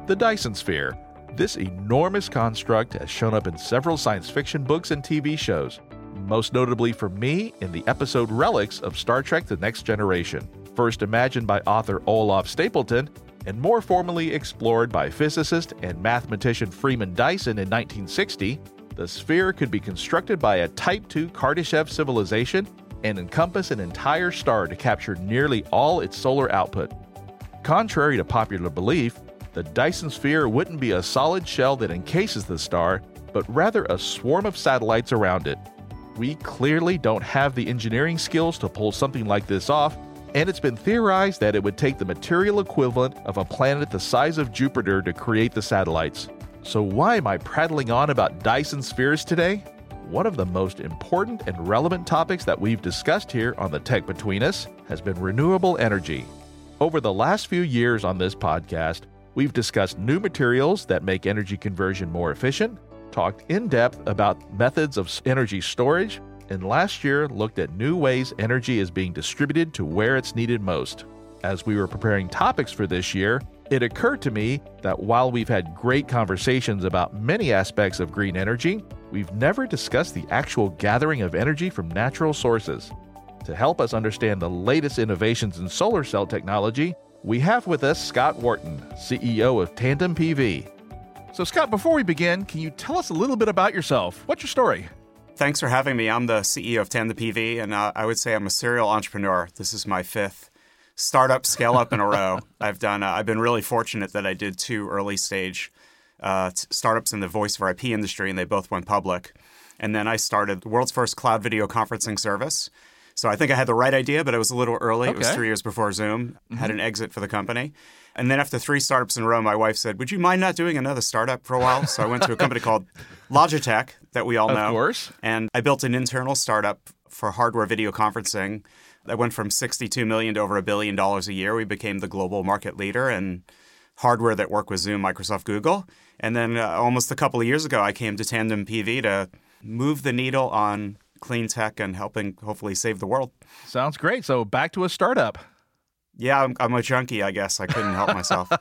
the Dyson Sphere. This enormous construct has shown up in several science fiction books and TV shows, most notably for me in the episode Relics of Star Trek: The Next Generation, first imagined by author Olaf Stapleton and more formally explored by physicist and mathematician Freeman Dyson in 1960. The sphere could be constructed by a Type II Kardashev civilization and encompass an entire star to capture nearly all its solar output. Contrary to popular belief, the Dyson Sphere wouldn't be a solid shell that encases the star, but rather a swarm of satellites around it. We clearly don't have the engineering skills to pull something like this off, and it's been theorized that it would take the material equivalent of a planet the size of Jupiter to create the satellites. So why am I prattling on about Dyson spheres today? One of the most important and relevant topics that we've discussed here on The Tech Between Us has been renewable energy. Over the last few years on this podcast, we've discussed new materials that make energy conversion more efficient, talked in depth about methods of energy storage, and last year looked at new ways energy is being distributed to where it's needed most. As we were preparing topics for this year, it occurred to me that while we've had great conversations about many aspects of green energy, we've never discussed the actual gathering of energy from natural sources. To help us understand the latest innovations in solar cell technology, we have with us Scott Wharton, CEO of Tandem PV. So Scott, before we begin, can you tell us a little bit about yourself? What's your story? Thanks for having me. I'm the CEO of Tandem PV, and I would say I'm a serial entrepreneur. This is my fifth startup scale-up in a row. I've been really fortunate that I did two early-stage startups in the voice-over IP industry, and they both went public. And then I started the world's first cloud video conferencing service. So I think I had the right idea, but it was a little early. Okay. It was 3 years before Zoom. Had an exit for the company. And then after three startups in a row, my wife said, would you mind not doing another startup for a while? So I went to a company called Logitech that we all know. Of course. And I built an internal startup for hardware video conferencing that went from $62 million to over $1 billion a year. We became the global market leader in hardware that worked with Zoom, Microsoft, Google. And then almost a couple of years ago, I came to Tandem PV to move the needle on clean tech and helping hopefully save the world. Sounds great. So back to a startup. Yeah, I'm a junkie, I guess. I couldn't help myself.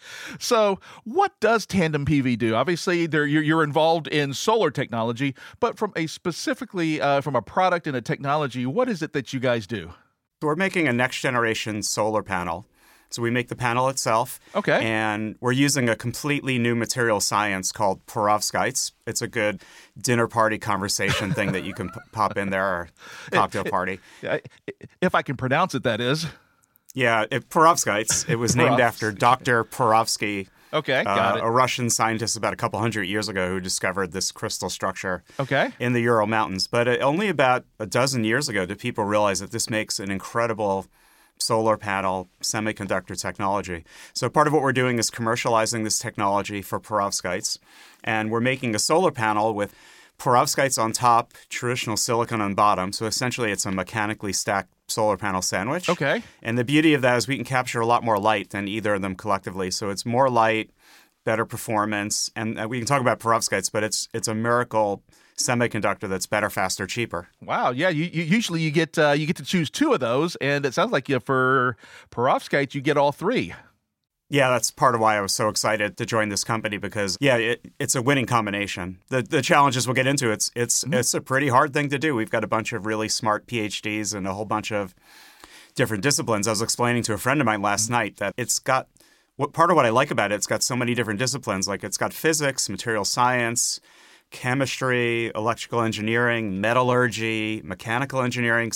So what does Tandem PV do? Obviously, you're involved in solar technology, but from a specifically from a product and a technology, what is it that you guys do? So we're making a next-generation solar panel. So we make the panel itself. Okay. And we're using a completely new material science called perovskites. It's a good dinner party conversation thing that you can pop in there, or cocktail party. If I can pronounce it, that is. Yeah, perovskites. It was named after Dr. Perovsky. Okay, got it. A Russian scientist about a couple hundred years ago who discovered this crystal structure in the Ural Mountains. But only about a dozen years ago did people realize that this makes an incredible solar panel semiconductor technology. So part of what we're doing is commercializing this technology for perovskites. And we're making a solar panel with perovskites on top, traditional silicon on bottom. So essentially it's a mechanically stacked solar panel sandwich. Okay. And the beauty of that is we can capture a lot more light than either of them collectively. So it's more light, better performance. And we can talk about perovskites, but it's a miracle semiconductor that's better, faster, cheaper. Wow. Yeah. You usually you get to choose two of those, and it sounds like for perovskites you get all three. Yeah, that's part of why I was so excited to join this company because, it's a winning combination. The challenges we'll get into, it's a pretty hard thing to do. We've got a bunch of really smart PhDs and a whole bunch of different disciplines. I was explaining to a friend of mine last night that part of what I like about it's got so many different disciplines. Like it's got physics, material science, chemistry, electrical engineering, metallurgy, mechanical engineering.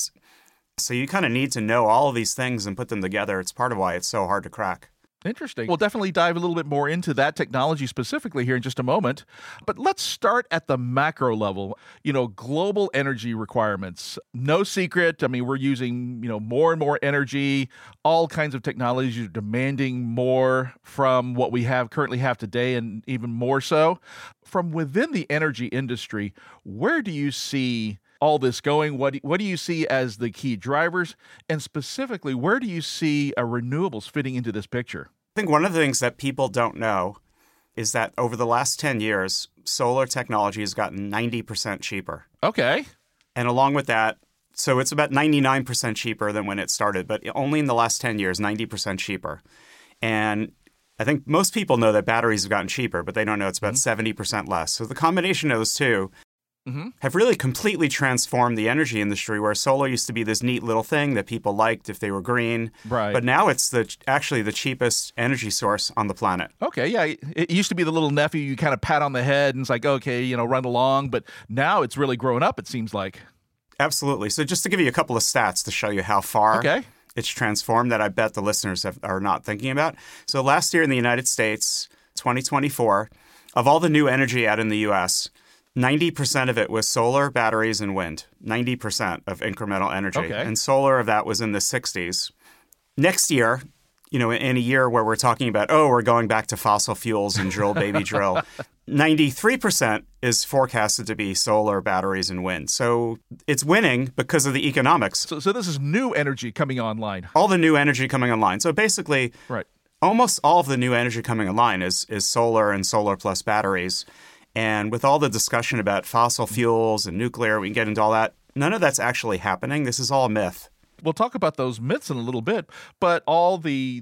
So you kind of need to know all of these things and put them together. It's part of why it's so hard to crack. Interesting. We'll definitely dive a little bit more into that technology specifically here in just a moment. But let's start at the macro level. Global energy requirements. No secret. I mean, we're using, more and more energy. All kinds of technologies are demanding more from what we currently have today, and even more so. From within the energy industry, where do you see all this going? What do you see as the key drivers? And specifically, where do you see renewables fitting into this picture? I think one of the things that people don't know is that over the last 10 years, solar technology has gotten 90% cheaper. Okay. And along with that, so it's about 99% cheaper than when it started, but only in the last 10 years, 90% cheaper. And I think most people know that batteries have gotten cheaper, but they don't know it's about 70% less. So the combination of those two have really completely transformed the energy industry, where solar used to be this neat little thing that people liked if they were green. Right. But now it's actually the cheapest energy source on the planet. Okay, yeah. It used to be the little nephew you kind of pat on the head and it's like, okay, run along. But now it's really grown up, it seems like. Absolutely. So just to give you a couple of stats to show you how far it's transformed that I bet the listeners are not thinking about. So last year in the United States, 2024, of all the new energy out in the U.S., 90% of it was solar, batteries, and wind. 90% of incremental energy. Okay. And solar of that was in the 60s. Next year, in a year where we're talking about, we're going back to fossil fuels and drill, baby, drill, 93% is forecasted to be solar, batteries, and wind. So it's winning because of the economics. So this is new energy coming online. All the new energy coming online. So basically, right. Almost all of the new energy coming online is solar and solar plus batteries. And with all the discussion about fossil fuels and nuclear, we can get into all that. None of that's actually happening. This is all a myth. We'll talk about those myths in a little bit, but all the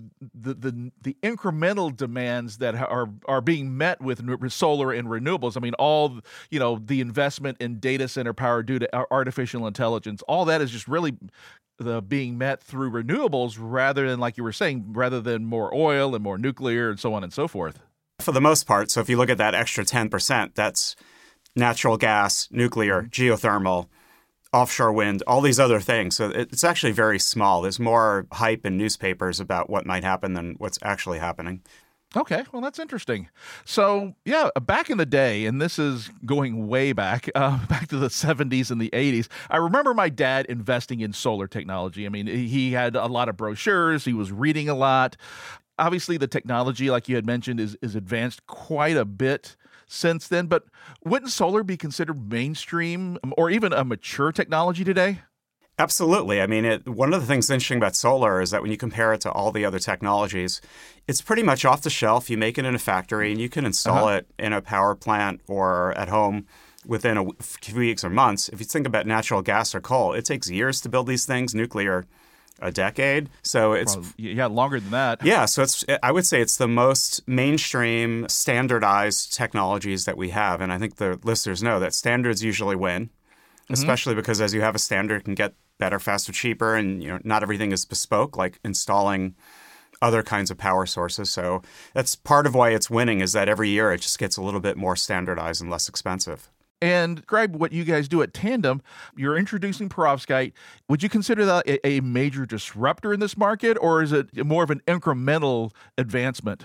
incremental demands that are being met with solar and renewables. I mean, all the investment in data center power due to artificial intelligence, all that is just really being met through renewables rather than, like you were saying, rather than more oil and more nuclear and so on and so forth. For the most part. So if you look at that extra 10%, that's natural gas, nuclear, geothermal, offshore wind, all these other things. So it's actually very small. There's more hype in newspapers about what might happen than what's actually happening. Okay, well, that's interesting. So, yeah, back in the day, and this is going way back, back to the 70s and the 80s, I remember my dad investing in solar technology. I mean, he had a lot of brochures. He was reading a lot. Obviously, the technology, like you had mentioned, is advanced quite a bit since then. But wouldn't solar be considered mainstream or even a mature technology today? Absolutely. I mean, one of the things interesting about solar is that when you compare it to all the other technologies, it's pretty much off the shelf. You make it in a factory and you can install it in a power plant or at home within a few weeks or months. If you think about natural gas or coal, it takes years to build these things. Nuclear, a decade. So it's longer than that. Yeah, so I would say it's the most mainstream standardized technologies that we have, and I think the listeners know that standards usually win, especially because as you have a standard, it can get better, faster, cheaper, and not everything is bespoke, like installing other kinds of power sources. So that's part of why it's winning, is that every year it just gets a little bit more standardized and less expensive. And describe what you guys do at Tandem. You're introducing perovskite. Would you consider that a major disruptor in this market, or is it more of an incremental advancement?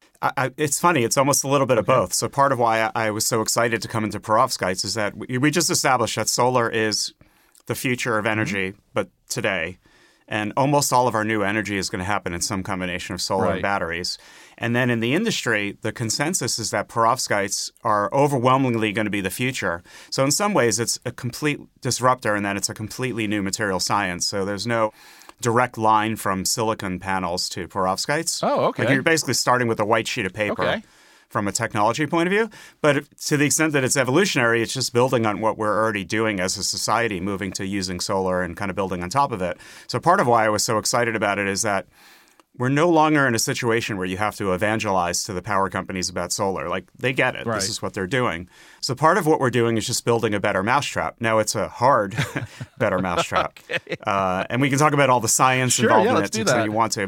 It's funny. It's almost a little bit of both. So part of why I was so excited to come into perovskites is that we just established that solar is the future of energy, but today. And almost all of our new energy is going to happen in some combination of solar and batteries. And then in the industry, the consensus is that perovskites are overwhelmingly going to be the future. So in some ways, it's a complete disruptor in that it's a completely new material science. So there's no direct line from silicon panels to perovskites. Oh, okay. Like you're basically starting with a white sheet of paper. From a technology point of view. But to the extent that it's evolutionary, it's just building on what we're already doing as a society, moving to using solar and kind of building on top of it. So part of why I was so excited about it is that we're no longer in a situation where you have to evangelize to the power companies about solar. Like, they get it. Right. This is what they're doing. So part of what we're doing is just building a better mousetrap. Now, it's a hard, better mousetrap. And we can talk about all the science involved in it if you want to.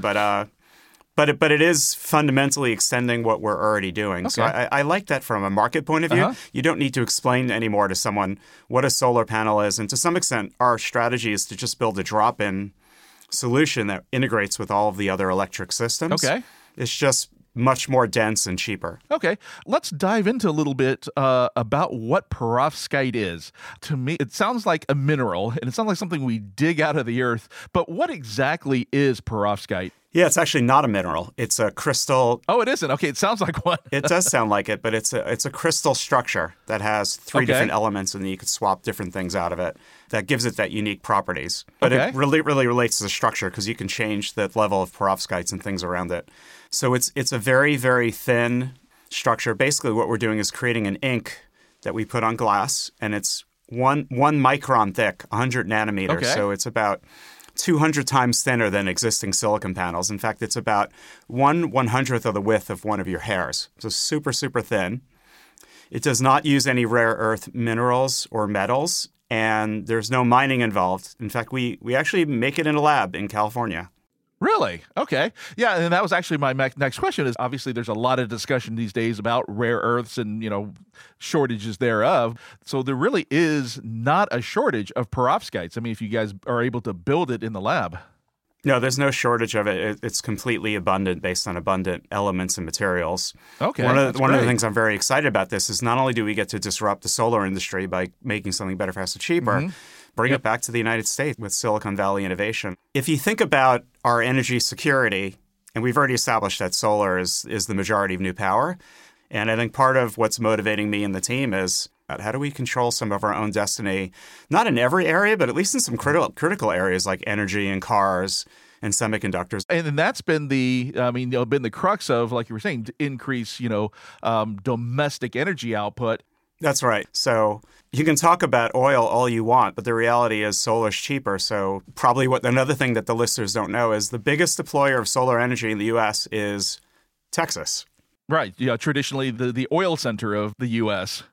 But it is fundamentally extending what we're already doing. Okay. So I like that from a market point of view. You don't need to explain anymore to someone what a solar panel is. And to some extent, our strategy is to just build a drop-in solution that integrates with all of the other electric systems. Okay. It's just much more dense and cheaper. Okay. Let's dive into a little bit about what perovskite is. To me, it sounds like a mineral, and it sounds like something we dig out of the earth. But what exactly is perovskite? Yeah, it's actually not a mineral. It's a crystal. Oh, it isn't? Okay, it sounds like one. It does sound like it, but it's a crystal structure that has three different elements, and then you could swap different things out of it. That gives it that unique properties. But it really relates to the structure because you can change the level of perovskites and things around it. So it's a very, very thin structure. Basically, what we're doing is creating an ink that we put on glass, and it's one micron thick, 100 nanometers. Okay. So it's about 200 times thinner than existing silicon panels. In fact, it's about 1/100th of the width of one of your hairs. So super, super thin. It does not use any rare earth minerals or metals, and there's no mining involved. In fact, we actually make it in a lab in California. Really? Okay. Yeah, and that was actually my next question is obviously there's a lot of discussion these days about rare earths and, shortages thereof. So there really is not a shortage of perovskites. I mean, if you guys are able to build it in the lab. No, there's no shortage of it. It's completely abundant based on abundant elements and materials. Okay. One of the things I'm very excited about this is not only do we get to disrupt the solar industry by making something better, faster, cheaper, bring it back to the United States with Silicon Valley innovation. If you think about our energy security, and we've already established that solar is the majority of new power, and I think part of what's motivating me and the team is how do we control some of our own destiny, not in every area, but at least in some critical areas like energy and cars and semiconductors. And that's been been the crux of, like you were saying, to increase, domestic energy output. That's right. So you can talk about oil all you want, but the reality is solar's cheaper. So probably another thing that the listeners don't know is the biggest deployer of solar energy in the U.S. is Texas. Right. Yeah. Traditionally, the oil center of the U.S.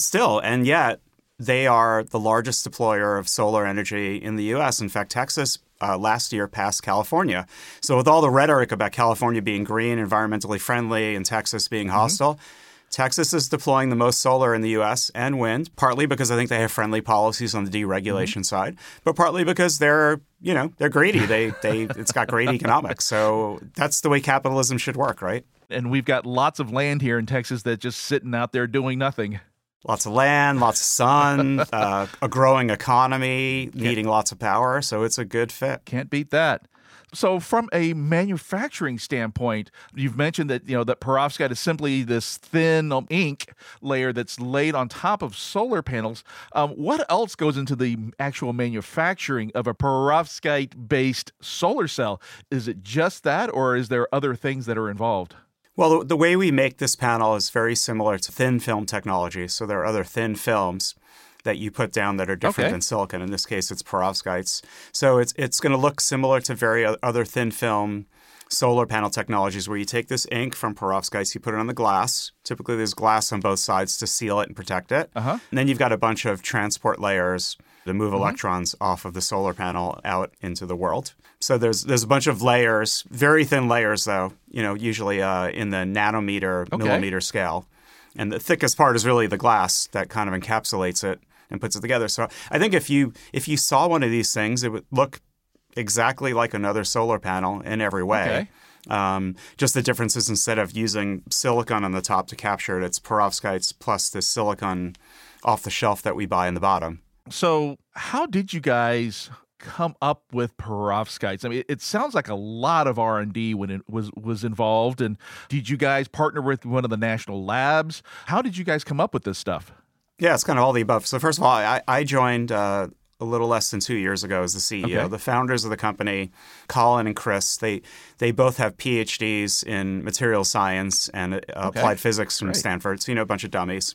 And yet, they are the largest deployer of solar energy in the U.S. In fact, Texas last year passed California. So with all the rhetoric about California being green, environmentally friendly, and Texas being hostile, Texas is deploying the most solar in the U.S. and wind, partly because I think they have friendly policies on the deregulation side, but partly because they're greedy. It's got great economics. So that's the way capitalism should work, right? And we've got lots of land here in Texas that's just sitting out there doing nothing. Lots of land, lots of sun, a growing economy, needing lots of power. So it's a good fit. Can't beat that. So from a manufacturing standpoint, you've mentioned that, that perovskite is simply this thin ink layer that's laid on top of solar panels. What else goes into the actual manufacturing of a perovskite-based solar cell? Is it just that, or is there other things that are involved? Well, the way we make this panel is very similar to thin film technology. So there are other thin films that you put down that are different than silicon. In this case, it's perovskites. So it's going to look similar to other thin film solar panel technologies where you take this ink from perovskites, you put it on the glass. Typically, there's glass on both sides to seal it and protect it. And then you've got a bunch of transport layers to move electrons off of the solar panel out into the world. So there's a bunch of layers, very thin layers, though, usually in the nanometer, millimeter scale. And the thickest part is really the glass that kind of encapsulates it and puts it together. So I think if you saw one of these things, it would look exactly like another solar panel in every way. Just the difference is instead of using silicon on the top to capture it, it's perovskites plus this silicon off the shelf that we buy in the bottom. So how did you guys come up with perovskites? I mean, it sounds like a lot of R&D when it was involved. And did you guys partner with one of the national labs? How did you guys come up with this stuff? Yeah, it's kind of all the above. So first of all, I joined a little less than 2 years ago as the CEO. The founders of the company, Colin and Chris, they both have PhDs in materials science and applied physics from Stanford. So, a bunch of dummies.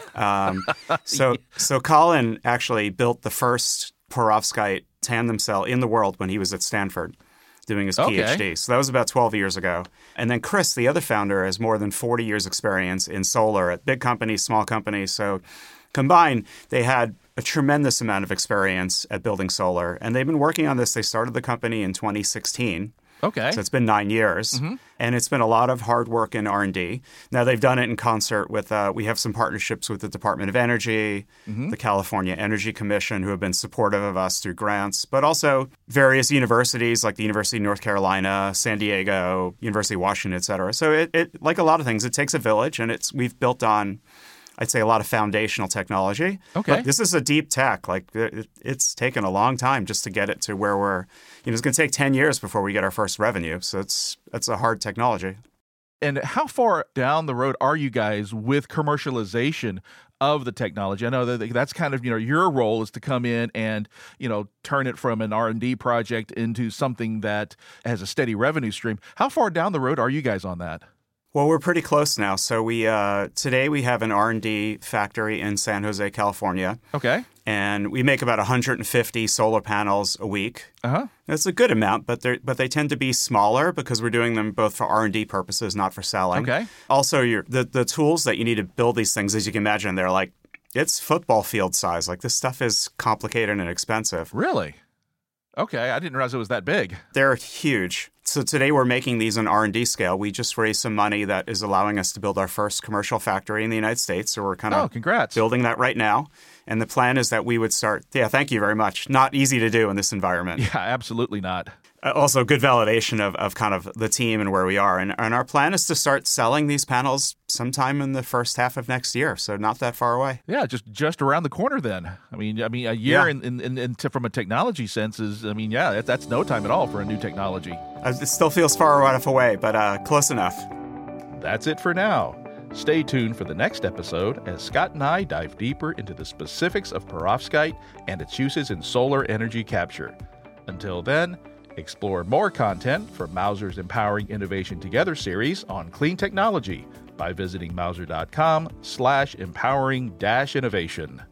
So Colin actually built the first perovskite tandem cell in the world when he was at Stanford doing his PhD. So that was about 12 years ago. And then Chris, the other founder, has more than 40 years experience in solar at big companies, small companies. So combined, they had a tremendous amount of experience at building solar. And they've been working on this. They started the company in 2016. So it's been 9 years. And it's been a lot of hard work in R&D. Now, they've done it in concert with, we have some partnerships with the Department of Energy, the California Energy Commission, who have been supportive of us through grants, but also various universities like the University of North Carolina, San Diego, University of Washington, et cetera. So it like a lot of things, it takes a village, and we've built on, I'd say, a lot of foundational technology. But this is a deep tech. Like, it's taken a long time just to get it to where we're, it's going to take 10 years before we get our first revenue. So it's a hard technology. And how far down the road are you guys with commercialization of the technology? I know that's kind of, your role is to come in and, turn it from an R&D project into something that has a steady revenue stream. How far down the road are you guys on that? Well, we're pretty close now. So today we have an R&D factory in San Jose, California. and we make about 150 solar panels a week. Uh-huh. That's a good amount, but they tend to be smaller because we're doing them both for R&D purposes, not for selling. Okay. Also, the tools that you need to build these things, as you can imagine, they're like, it's football field size. Like, this stuff is complicated and expensive. Really? Okay, I didn't realize it was that big. They're huge. So today we're making these on R&D scale. We just raised some money that is allowing us to build our first commercial factory in the United States. So we're kind of congrats. building that right now. And the plan is that we would start. Yeah, thank you very much. Not easy to do in this environment. Yeah, absolutely not. Also, good validation of kind of the team and where we are. And our plan is to start selling these panels sometime in the first half of next year. So not that far away. Yeah, just around the corner then. I mean, a year from a technology sense is, that's no time at all for a new technology. It still feels far enough away, but close enough. That's it for now. Stay tuned for the next episode as Scott and I dive deeper into the specifics of perovskite and its uses in solar energy capture. Until then, explore more content from Mouser's Empowering Innovation Together series on clean technology by visiting Mouser.com/empowering-innovation.